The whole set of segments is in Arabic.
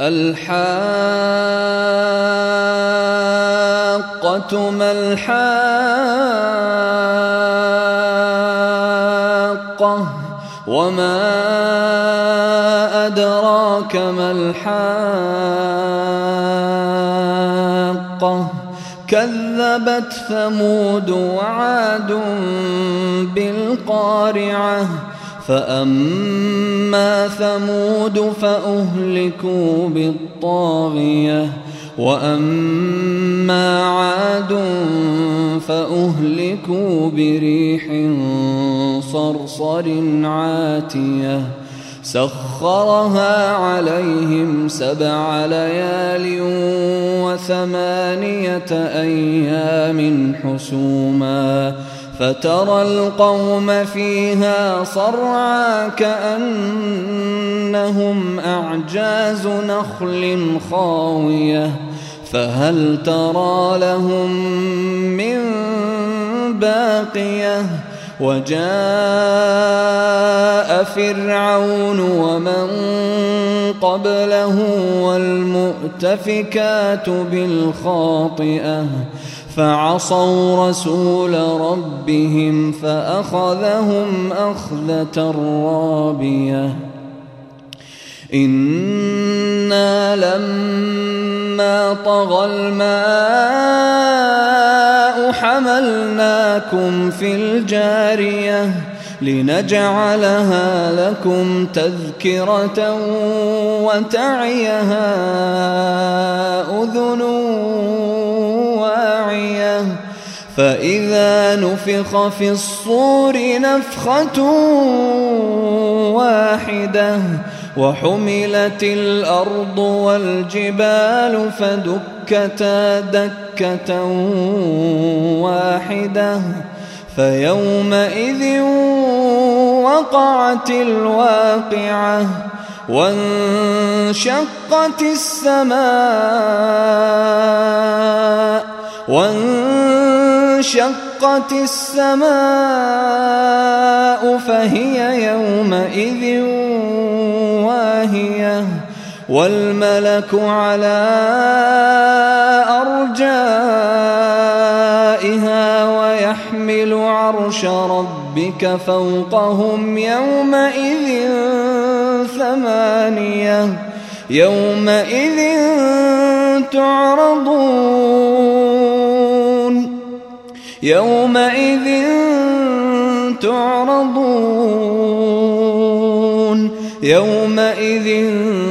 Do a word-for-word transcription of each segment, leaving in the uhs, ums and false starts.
الحاقة ما الحاقة وما أدراك ما الحاقة كذبت ثمود وعاد بالقارعة فأما ثمود فأهلكوا بالطاغية وأما عاد فأهلكوا بريح صرصر عاتية سخرها عليهم سبع ليال وثمانية أيام حسوما فترى القوم فيها صرعى كأنهم أعجاز نخل خاوية فهل ترى لهم من باقية وجاء فرعون ومن قبله والمؤتفكات بالخاطئة فعصوا رسول ربهم فأخذهم أخذة رابية إنا لما طغى الماء حملناكم في الجارية لنجعلها لكم تذكرة وتعيها أذن واعية فإذا نفخ في الصور نفخة واحدة وحملت الأرض والجبال فدكتا دكة واحدة فيومئذ وقعت الواقعة وانشقت السماء وانشقت السماء فهي يومئذ واهية والملك على أرجائها ويحمل عرش ربك فوقهم يومئذ ثمانية يومئذ تعرضون يومئذ تعرضون يومئذ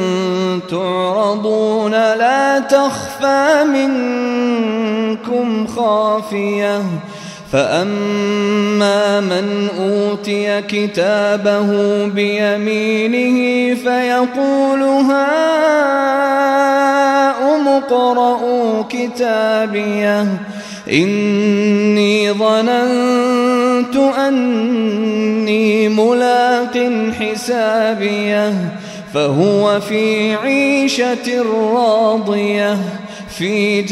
تعرضون لا تخفى منكم خافية فأما من أوتي كتابه بيمينه فيقول هاؤم اقرءوا كتابيه إني ظننت أني ملاق حسابيه فهو في عيشة راضية في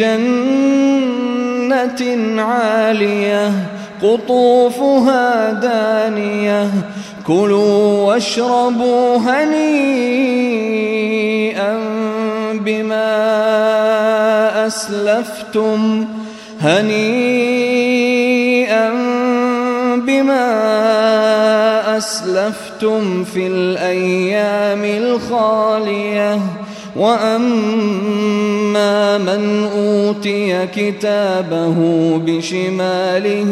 جنة عالية قطوفها دانية كلوا واشربوا هنيئا بما أسلفتم هنيئا بما أسلفتم في الأيام الخالية وأما من أوتي كتابه بشماله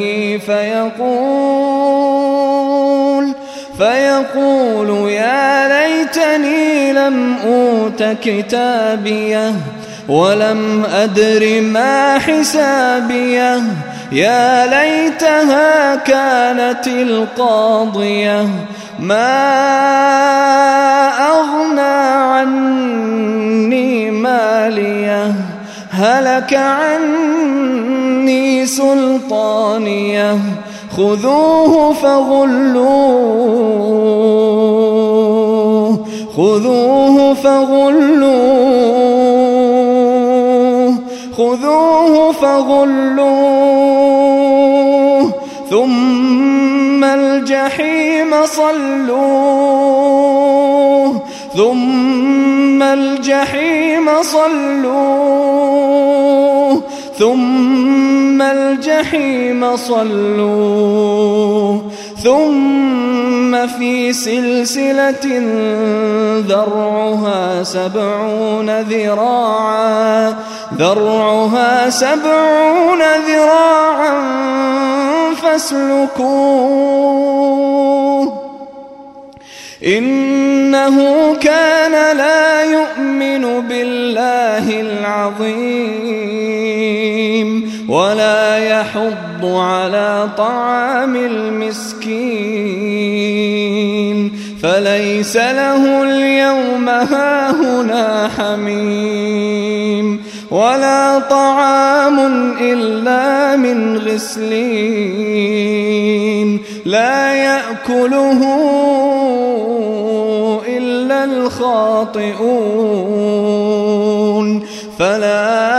فيقول فيقول يا ليتني لم أوت كتابيه ولم أدر ما حسابيه يا ليتها كانت القاضية ما أغنى عني ماليه هلك عني سلطانيه خذوه فغلوه خذوه فغلوه خذوه فغلوه ثم الجحيم صلوه ثم الجحيم الجحيم صلوه ثم الجحيم صلوه ثم في سلسلة ذرعها سبعون ذراعا ذرعها سبعون ذراعا فاسلكوه إنه كان لا يؤمن بالله العظيم ولا يحض على طعام المسكين فليس له اليوم هاهنا حميم ولا طعام إلا من غسلين لا يأكله إلا الخاطئون فلا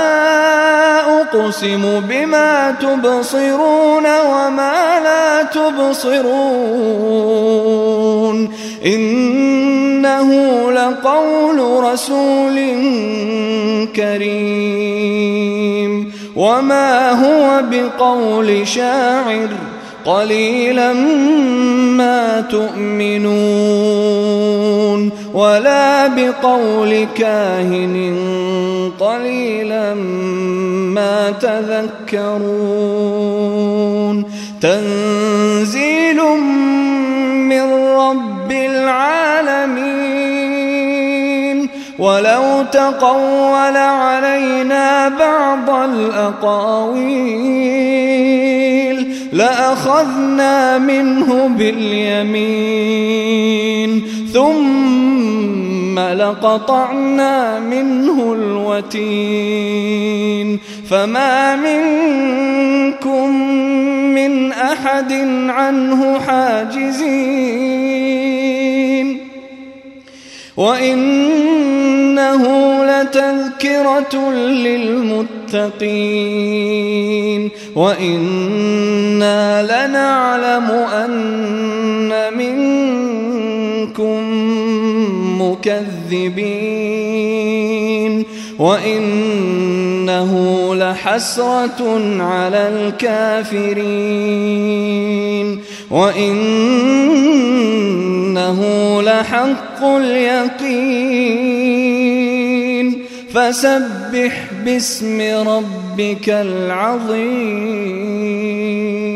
أقسم بما تبصرون وما لا تبصرون إنه لقول رسول كريم وما هو بقول شاعر قليلا ما تؤمنون ولا بقول كاهن قليلا ما تذكرون تنزيل من رب العالمين ولو تقول علينا بعض الأقاويل لأخذنا منه باليمين ثم لقطعنا منه الوتين فما منكم من أحد عنه حاجزين وإنه لتذكرة للمتقين وإنا لنعلم أن منكم مكذبين وإنه لحسرة على الكافرين وإنه لحق اليقين فسبح باسم ربك العظيم.